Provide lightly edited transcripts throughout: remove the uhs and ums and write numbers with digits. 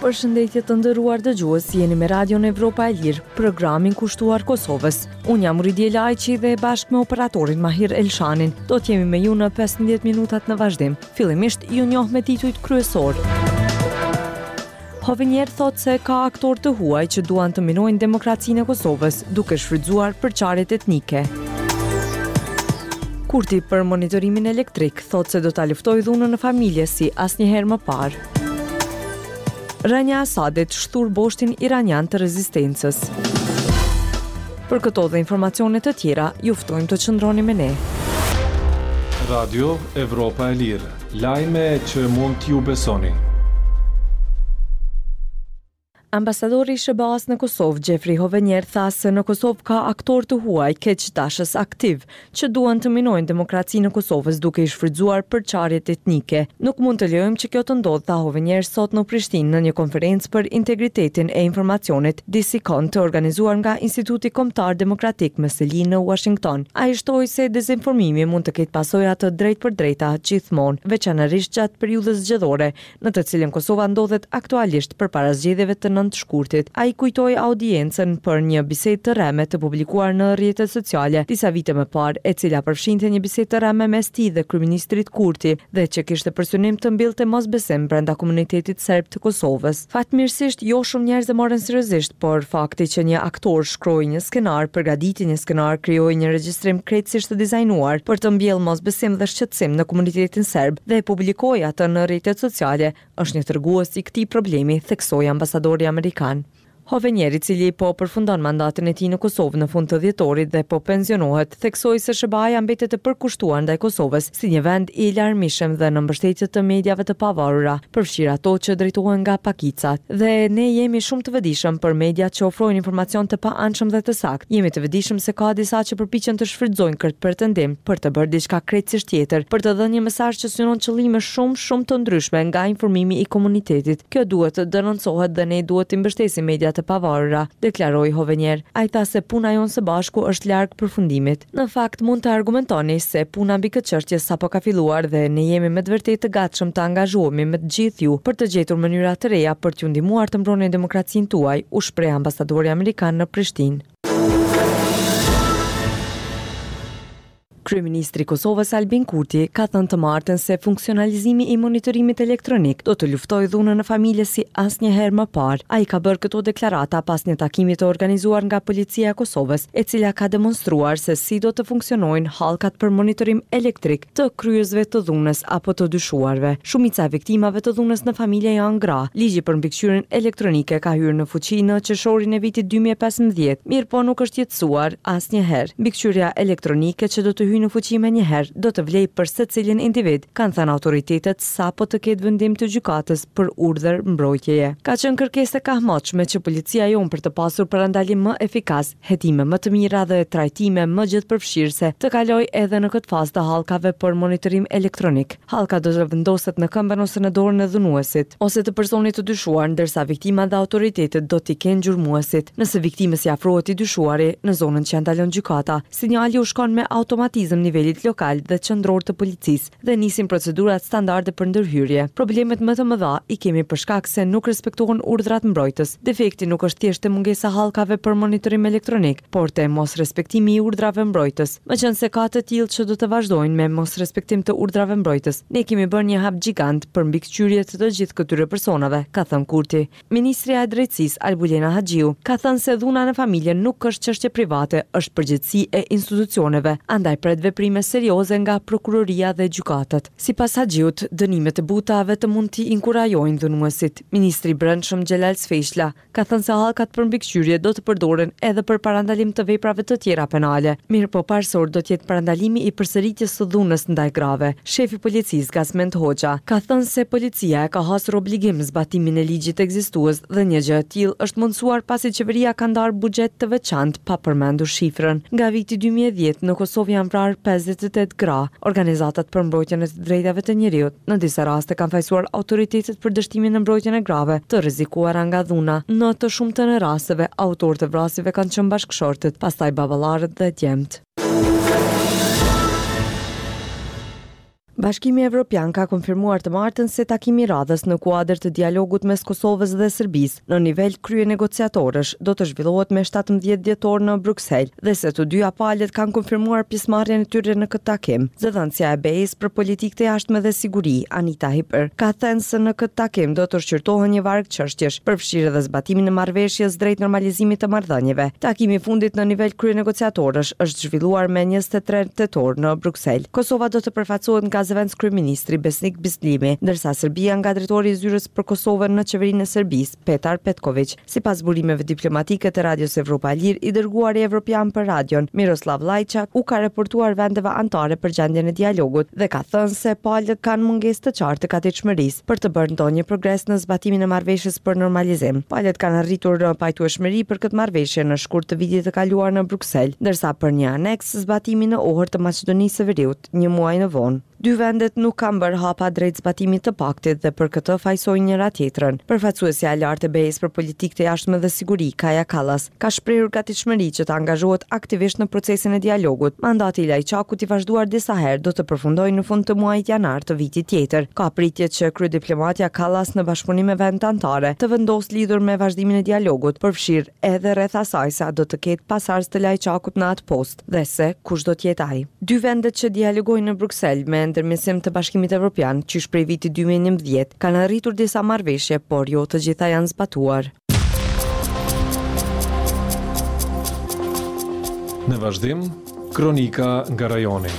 Përshëndetje të nderuar dëgjues, jeni me Radion Evropa e Lirë, programin kushtuar Kosovës. Unë jam Ridje Lajqi dhe bashkë me operatorin Mahir Elshanin, do t'jemi me ju në 15 minutat në vazhdim. Fillimisht ju njoh me titujt kryesor. Hovenier thot se ka aktor të huaj që duan të minojnë demokracinë e Kosovës, duke shfrytzuar përçarjet etnike. Kurti për monitorimin elektrik thot se do ta luftojë dhunën në familje si asnjëherë më parë. Rënja Asadit shtur boshtin iranian të rezistencës. Për këto dhe informacione të tjera, ju ftojmë të qëndroni me ne. Radio Evropa e Lirë, lajme që mund t'ju besoni. Ambasadori i SBA-s në Kosovë, Gjefri Hovenier, tha se në Kosovë ka aktor të huaj keqdashës aktiv, që duan të minojnë demokracinë në Kosovës duke i shfrytzuar përçarjet etnike. Nuk mund të lejojmë që kjo të ndodhë, tha Hovenier sot në Prishtinë në një konferencë për integritetin e informacionit, DISICON, të organizuar nga Instituti Kombëtar Demokratik Meseli në Washington. Ai shtoi se dezinformimi mund të ketë pasoja të drejtpërdrejta gjithmonë, veçanërisht gjatë periudhës zgjedhore, në të cilën Kosova ndodhet aktualisht përpara zgjedhjeve të të shkurtit. Ai kujtoi audiencën për një bisedë të rreme të publikuar në rrjetet sociale disa vite më parë, e cila përfshinte një bisedë të rreme mes tij dhe kryeministrit Kurti, dhe që kishte për synim të mbillte mosbesim brenda komunitetit serb të Kosovës. Fatmirësisht, jo shumë njerëz e morën seriozisht, por fakti që një aktor shkroi një skenar, përgatiti një skenar, krijoi një regjistrim krejtësisht të dizajnuar për të mbjellë mosbesim dhe shqetësim në komunitetin serb dhe e publikoi atë në rrjetet sociale, është një tregues i këtij problemi, theksoi ambasadori Amerikan. Hovenier, i cili po përfundon mandatin e tij në Kosovë në fund të dhjetorit dhe po pensionohet, theksoi se SBA-ja mbetet e përkushtuar ndaj Kosovës si një vend i larmishëm dhe në mbështetje të mediave të pavarura, përfshirë ato që drejtohen nga pakicat. Dhe ne jemi shumë të vëdijshëm për mediat që ofrojnë informacion të paanshëm dhe të saktë. Jemi të vëdijshëm se ka disa që përpiqen të shfrytëzojnë këtë pretendim për të bërë diçka krejtësisht tjetër, për të dhënë një mesazh që synon qëllime shumë të ndryshme nga informimi i komunitetit. Kjo duhet të denoncohet dhe ne duhet të mbështesim mediat të pavarura, deklaroi Hovenier. Ai tha se puna jonë së bashku është larg përfundimit. Në fakt, mund të argumentoni se puna mbi këtë çështje sapo ka filluar dhe ne jemi me të vërtetë të gatshëm të angazhohemi me të gjithë ju për të gjetur mënyra të reja për t'ju ndihmuar të mbrojnë demokracinë tuaj, u shpreh ambasadori amerikan në Prishtinë. Kryeministri i Kosovës Albin Kurti ka thënë të martën se funksionalizimi i monitorimit elektronik do të luftojë dhunën në familje si asnjëherë më parë. Ai ka bërë këto deklarata pas një takimi të organizuar nga policia e Kosovës, e cila ka demonstruar se si do të funksionojnë hallkat për monitorim elektrik të kryesve të dhunës apo të dyshuarve. Shumica e viktimave të dhunës në familje janë gra. Ligji për mbikëqyrjen elektronike ka hyrë në fuqi në qershorin e vitit 2015, mirë po nuk është jetësuar asnjëherë. Mbikëqyrja elektronike që do të në fuqi me njëherë do të vlej për secilin individ, kanë thënë autoritetet sapo të ketë vendim të gjykatës për urdhër mbrojtjeje. Ka qenë kërkesë e kahmoqshme që policia jon për të pasur parandalim më efikas, hetime më të mira dhe trajtime më gjithëpërfshirëse të kalojë edhe në këtë fazë të hallkave për monitorim elektronik. Hallka do të vendoset në këmbën ose në dorën e dhunuesit ose të personit të dyshuar, ndërsa viktima dhe autoritetet do t'i kenë gjurmuesit. Nëse viktimës i afrohet i dyshuari në zonën që ndalon gjykata, sinjali u shkon me automatizëm nivelit lokal dhe qendror të policisë dhe nisin procedurat standarde për ndërhyrje. Problemet më të mëdha i kemi për shkak se nuk respektohen urdhrat mbrojtës. Defekti nuk është thjesht mungesa hallkave për monitorim elektronik, por te mos respektimi i urdhrave mbrojtës. Meqense ka të tillë që do të vazhdojnë me mos respektim të urdhrave mbrojtës, ne kemi bërë një hap gjigant për mbikëqyrje të gjithë këtyre personave, ka thënë Kurti. Ministria e Drejtësisë Albulena Haxhiu ka thënë se dhuna në familje nuk është çështje private, është përgjegjësi e institucioneve, andaj veprime serioze nga prokuroria dhe gjykatat. Sipas Haxhiut, dënimet e buta vetëm mund t'i inkurajojnë dhunuesit. Ministri i Brendshëm Xhelal Sfeshla ka thënë se hallkat për mbikëqyrje do të përdoren edhe për parandalim të veprave të tjera penale. Mirë po parsor do të jetë parandalimi i përsëritjes së dhunës ndaj grave. Shefi i policisë Gazmend Hoxha ka thënë se policia ka hasur obligim zbatimin e ligjit ekzistues dhe një gjë e tillë është mundsuar pasi qeveria ka ndarë buxhet të veçantë pa përmendur shifrën. Nga viti 2010 në Kosovë janë 58 gra. Organizatat për mbrojtjen e të drejtave të njerëzit në disa raste kanë fajsuar autoritetet për dështimin në mbrojtjen e grave të rrezikuara nga dhuna. Në të shumtën e rasteve, autorët e vrasjeve kanë qenë bashkëshortet, pastaj baballarët dhe djemt. Bashkimi Evropian ka konfirmuar të martën se takimi i radhës në kuadër të dialogut mes Kosovës dhe Serbisë në nivel krye negociatorësh do të zhvillohet me 17 dhjetor në Bruksel dhe se të dyja palët kanë konfirmuar pjesëmarrjen e tyre në këtë takim. Zëdhënësja e BE-s për politikë të jashtme dhe siguri, Anita Hyper, ka thënë se në këtë takim do të shqyrtohen një varg çështjesh, përfshirë edhe zbatimin e marrëveshjes drejt normalizimit të marrëdhënieve. Takimi i fundit në nivel krye negociatorësh është zhvilluar me 23 tetor në Bruksel. Kosova do të përfaqësohet nga zëvendës kryeministri Besnik Bislimi, ndërsa Serbia nga drejtori i zyrës për Kosovën në qeverinë e Serbisë, Petar Petković. Sipas burimeve diplomatike të Radios Evropa e Lirë, i dërguari evropian për radion, Miroslav Lajçak, u ka raportuar vendeve anëtare për gjendjen e dialogut dhe ka thënë se palët kanë mungesë të qartë të gatishmërisë për të bërë ndonjë progres në zbatimin e marrëveshjes për normalizim. Palët kanë arritur pajtueshmëri për këtë marrëveshje në shkurt të vitit të kaluar në Bruksel, ndërsa për një aneks zbatimi në orë të Maqedonisë së Veriut një muaj në vonë. Dy vendet nuk kanë bërë hapa drejt zbatimit të paktit dhe për këtë fajsojnë njëra tjetrën. Përfaqësuesja e lartë e BE-s për politikë të jashtme dhe siguri, Kaja Kallas, ka shprehur gatishmëri që të angazhohet aktivisht në procesin e dialogut. Mandati i Lajçakut i vazhduar disa herë do të përfundojë në fund të muajit janar të vitit tjetër. Ka pritje që kryediplomatja Kallas në bashkëpunim me vendet anëtare të vendosë lidhur me vazhdimin e dialogut, përfshirë edhe rreth asaj sa do të ketë pasardhës të Lajçakut në atë post dhe se kush do të jetë ai. Dy vendet që dialogojnë në Bruksel me ndërmjetësim të Bashkimit Evropian, qysh prej vitit 2011, kanë arritur disa marrëveshje, por jo të gjitha janë zbatuar. Në vazhdim, kronika nga rajoni.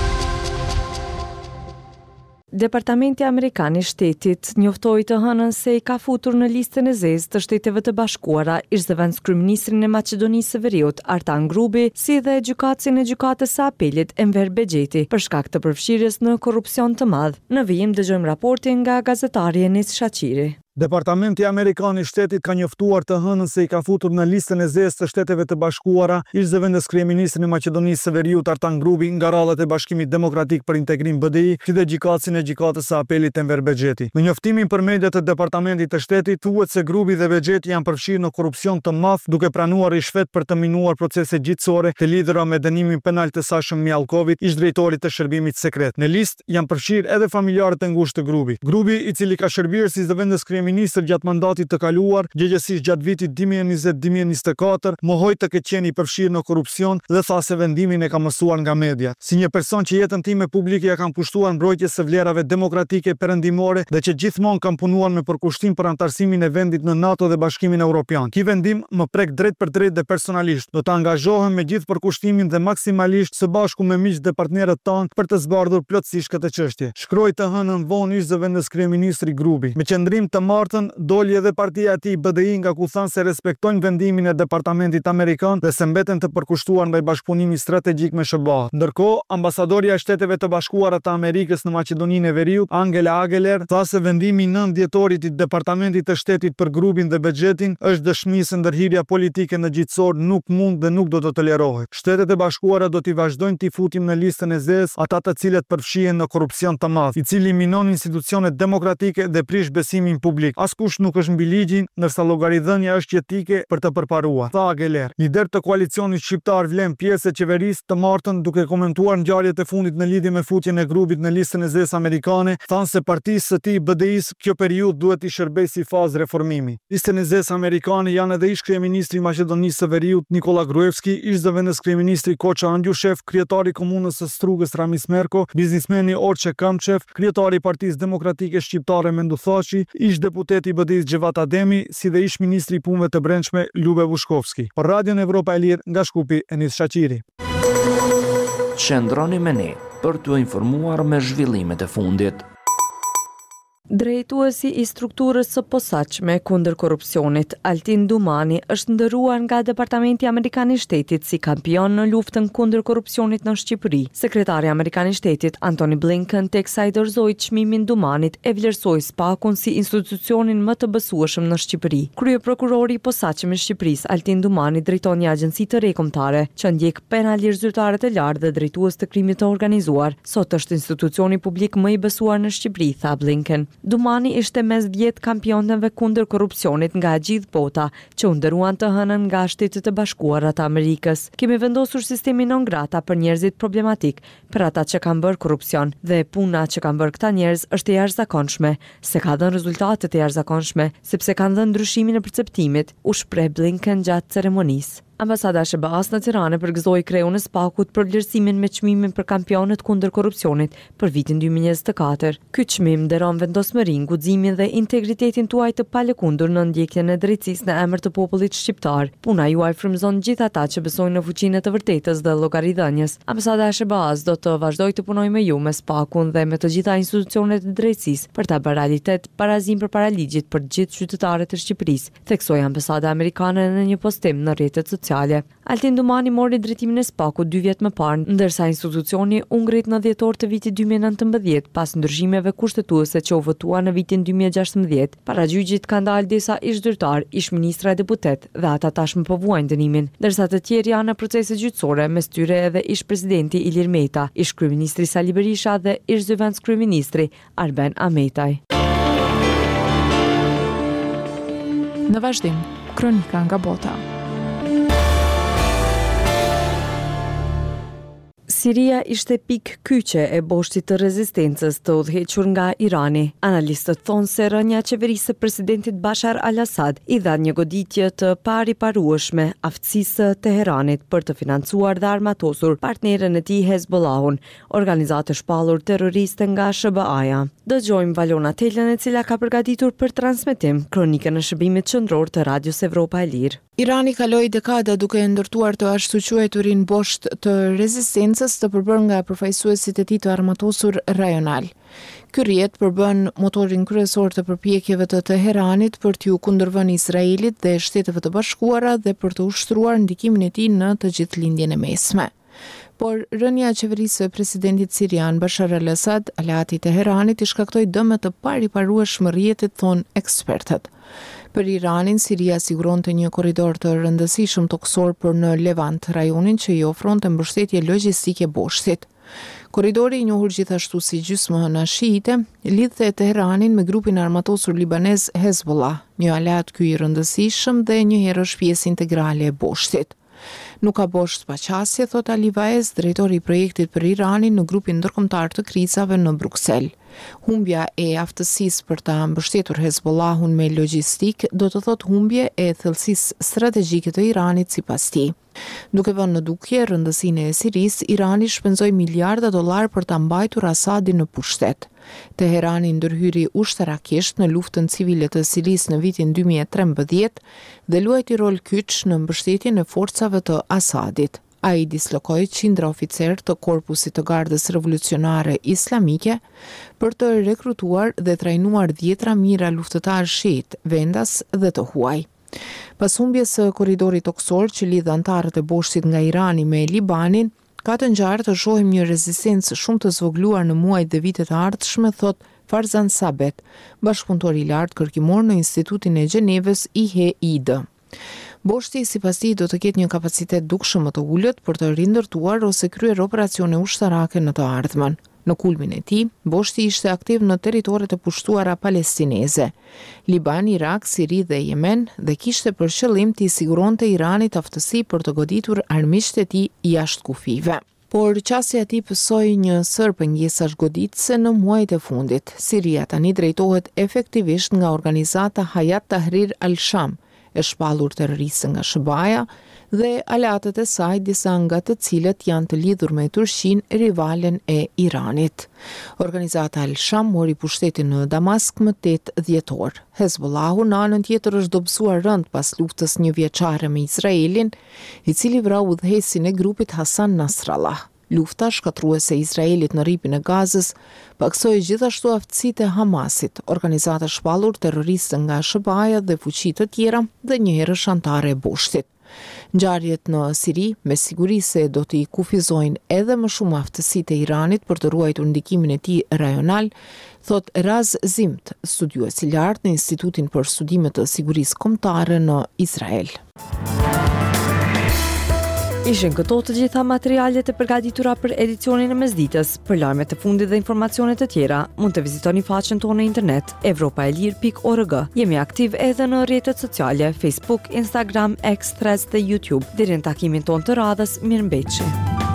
Departamenti Amerikan i Shtetit njoftoi të hënën se i ka futur në listën e zezë të Shteteve të Bashkuara ish zëvendës kryeministrin e Maqedonisë së Veriut, Artan Grubi, si dhe gjykatësin e gjykatës së apelit Enver Bexheti për shkak të përfshirjes në korrupsion të madh. Në vijim dëgjojmë raportin nga gazetari Enis Shaqiri. Departamenti Amerikan i Shtetit ka njoftuar të hënën se i ka futur në listën e zezë të Shteteve të Bashkuara ish zëvendës kryeministrin e Maqedonisë së Veriut Artan Grubi nga rradhat e Bashkimit Demokratik për Integrim BDI, si dhe gjykatësin e gjykatës së apelit Enver Bexheti. Në njoftimin për mediat të Departamentit të Shtetit thuhet se Grubi dhe Bexheti janë përfshirë në korrupsion të madh, duke pranuar rishfet për të minuar procese gjyqësore të lidhura me dënimin penal të Sashëm Mjallkovit, ish drejtorit të shërbimit sekret. Në listë janë përfshirë edhe familjarët e ngushtë të Grubit. Grubi, i cili ka shërbyer si zëvendës kryeministër gjatë mandatit të kaluar, gjegjesisht gjatë vitit 2020-2024, mohoi të ketë qenë i përfshirë në korrupsion dhe tha se vendimin e ka mësuar nga mediat. Si një person që jetën time publike ja kanë pushtuar mbrojtjes së vlerave demokratike perëndimore dhe që gjithmonë kanë punuar me përkushtim për anëtarësimin e vendit në NATO dhe Bashkimin Evropian. Ky vendim më prek drejt për drejt dhe personalisht. Do të angazhohem me gjithë përkushtimin dhe maksimalisht së bashku me miq dhe partnerët tanë për të zbardhur plotësisht këtë çështje. Shkroi të hënën vonë ish zëvendës kryeministri Grubi. Me qëndrim të martën doli edhe partia e tij BDI nga ku thanë se respektojnë vendimin e Departamentit Amerikan dhe se mbeten të përkushtuar ndaj bashkëpunimit strategjik me SBA. Ndërkohë, ambasadorja e Shteteve të Bashkuara të Amerikës në Maqedoninë e Veriut, Angela Ageler, tha se vendimi i 9 dhjetorit i Departamentit të Shtetit për Grubin dhe Bexhetin është dëshmi se ndërhyrja politike në gjyqësor nuk mund dhe nuk do të tolerohet. Shtetet e Bashkuara do t'i vazhdojnë t'i futim në listën e zezë ata të cilët përfshihen në korrupsion të madh, i cili minon institucionet demokratike dhe prish besimin publik. Askush nuk është mbi ligjin, ndërsa llogaridhënia është jetike për të përparuar, tha Ageler. Lider të koalicionit shqiptar vlen pjesë e qeverisë të martën duke komentuar ngjarjet e fundit në lidhje me futjen e Grubit në listën e zezë amerikane, thanë se partisë së tij BDI-s kjo periudhë duhet i shërbejë si fazë reformimi. Listën e zezë amerikane janë edhe ish kryeministri i Maqedonisë së Veriut Nikola Gruevski, ish zëvendës kryeministri Koça Andjushef, kryetari i komunës së Strugës Ramis Merko, biznismeni Orçe Kamçev, kryetari i Partisë Demokratike Shqiptare Mendu Thaçi, ish deputeti i BDI-s Xhevat Ademi, si dhe ish ministri i punëve të brendshme Lube Vushkovski. Për Radion Evropa e Lirë, nga Shkupi, Enis Shaqiri. Qëndroni me ne për t'u informuar me zhvillimet e fundit. Drejtuesi i strukturës së posaçme kundër korrupsionit, Altin Dumani, është ndëruar nga Departamenti Amerikan i Shtetit si kampion në luftën kundër korrupsionit në Shqipëri. Sekretari Amerikan i Shtetit, Antony Blinken, teksa i dorëzoi çmimin Dumanit, e vlerësoi SPAK-un si institucionin më të besueshëm në Shqipëri. Kryeprokurori i posaçëm i Shqipërisë, Altin Dumani, drejton një agjenci të rekombëtare që ndjek penalisht zyrtarë të lartë dhe drejtues të krimit të organizuar. Sot është institucioni publik më i besuar në Shqipëri, tha Blinken. Dumani ishte mes 10 kampionëve kundër korrupsionit nga gjithë bota, që u nderuan të hënën nga Shtetet e Bashkuara të Amerikës. Kemi vendosur sistemin non grata për njerëzit problematik, për ata që kanë bërë korrupsion, dhe puna që kanë bërë këta njerëz është e jashtëzakonshme, se ka dhënë rezultate të jashtëzakonshme, sepse kanë dhënë ndryshimin e perceptimit, u shpreh Blinken gjatë ceremonisë. Ambasada e SBA-s në Tiranë përgëzoi kreun e SPAK-ut për vlerësimin me çmimin për kampionët kundër korrupsionit për vitin 2024. Ky çmim nderon vendosmërinë, guximin dhe integritetin tuaj të palëkundur në ndjekjen e drejtësisë në emër të popullit shqiptar. Puna juaj frymëzon gjithë ata që besojnë në fuqinë e të vërtetës dhe llogaridhënies. Ambasada e SBA-s do të vazhdojë të punojë me ju, me SPAK-un dhe me të gjitha institucionet e drejtësisë për ta bërë realitet barazim përpara ligjit për gjithë qytetarët e Shqipërisë, theksoi ambasada amerikane në një postim në rrjetet sociale. Altin Dumani mori drejtimin e SPAK-ut 2 vjet më parë, ndërsa institucioni u ngrit në dhjetor të vitit 2019 pas ndryshimeve kushtetuese që u votua në vitin 2016. Para gjyqit kanë dalë disa ish-zyrtar, ish-ministra e deputet dhe ata tashmë po vuajnë dënimin, ndërsa të tjerë janë në procese gjyqësore, mes tyre edhe ish-presidenti Ilir Meta, ish-kryeministri Sali Berisha dhe ish-zëvendës-kryeministri Arben Ahmetaj. Në vazhdim, kronika nga bota. Siria ishte pikë kyçe e boshtit të rezistencës të udhëhequr nga Irani. Analistët thonë se rënja e qeverisë së presidentit Bashar al-Assad i dha një goditje të pariparueshme aftësisë së Teheranit për të financuar dhe armatosur partnerën e tij Hezbollahun, organizatë shpallur terroriste nga SBA-ja. Dëgjojmë Valona Telën, e cila ka përgatitur për transmetim kronikën e shërbimit qendror të Radios Evropa e Lirë. Irani kaloi dekada duke ndërtuar të ashtu quajturin bosht të rezistencës të përbërë nga përfaqësuesit e tij të armatosur rajonal. Ky rrjet përbën motorin kryesor të përpjekjeve të Teheranit për t'u kundërvënë Izraelit dhe Shteteve të Bashkuara dhe për të ushtruar ndikimin e tij në të gjithë lindjen e mesme. Por rënja e qeverisë së presidentit sirian Bashar al-Assad, aleati i Teheranit, i shkaktoi dëme të pariparueshme rrjetit, thon ekspertët. Për Iranin, Siria siguronte një korridor të rëndësishëm toksor për në Levant, rajonin që i ofronte mbështetje logjistike boshtit. Korridori, i njohur gjithashtu si gjysmëhëna shiite, lidhte Teheranin me grupin armatosur libanez Hezbollah, një aleat ky i rëndësishëm dhe njëherë pjesë integrale e boshtit. Nuk ka bosht pa qasje, thot Ali Vaez, drejtori i projektit për Iranin në grupin ndërkombëtar të krizave në Bruksel. Humbja e aftësisë për ta mbështetur Hezbollahun me logjistik do të thot humbje e thellësisë strategjike të Iranit sipas tij. Duke vënë në dukje rëndësinë e Sirisë, Irani shpenzoi miliarda dollar për ta mbajtur Asadin në pushtet. Teherani ndërhyri ushtarakisht në luftën civile të Sirisë në vitin 2013 dhe luajti rol kyç në mbështetjen e forcave të Asadit. Ai dislokoi qindra oficer të korpusit të gardës revolucionare islamike për të rekrutuar dhe trajnuar 10 mijëra luftëtarë shit, vendas dhe të huaj. Pas humbjes së korridorit toksor që lidh anëtarët e boshtit nga Irani me Libanin, ka të ngjarë të shohim një rezistencë shumë të zvogluar në muajt dhe vitet e ardhshme, thot Farzan Sabet, bashkëpunëtor i lartë kërkimor në Institutin e Gjenevës IHID. Boshti sipas tij do të ketë një kapacitet dukshëm më të ulët për të rindërtuar ose kryer operacione ushtarake në të ardhmen. Në kulmin e tij, boshti ishte aktiv në territoret e pushtuara palestineze, Liban, Irak, Siri dhe Yemen, dhe kishte për qëllim t'i siguronte Iranit aftësi për të goditur armiqtë e tij jashtë kufive. Por qasja e tij pësoi një sër pengesash goditëse në muajt e fundit. Siria tani drejtohet efektivisht nga organizata Hayat Tahrir al-Sham, e shpallur terroristë nga SBA-ja dhe aleatët e saj, disa nga të cilët janë të lidhur me Turqinë, rivalen e Iranit. Organizata al-Sham mori pushtetin në Damask më 8 dhjetor. Hezbollahu në anën tjetër është dobësuar rënd pas luftës një vjeçare me Izraelin, i cili vrau udhëhesin e grupit Hasan Nasrallah. Lufta shkatruese e Izraelit në rripin e Gazës paksoi gjithashtu aftësitë e Hamasit, organizata shpallur terroriste nga SBA-ja dhe fuqi të tjera dhe njëherë antare e boshtit. Ngjarjet në Siri me siguri se do t'i kufizojnë edhe më shumë aftësitë e Iranit për të ruajtur ndikimin e tij rajonal, thot Raz Zimt, studiues i lartë në Institutin për Studime të Sigurisë Kombëtare në Izrael. Ishin këto të gjitha materialet e përgatitura për edicionin e mesditës. Për lajmet e fundit dhe informacione të tjera, mund të vizitoni faqen tonë në internet evropaelir.org. Jemi aktiv edhe në rrjetet sociale, Facebook, Instagram, X, Threads dhe YouTube. Deri në takimin tonë të radhës, mirëmbëjtje.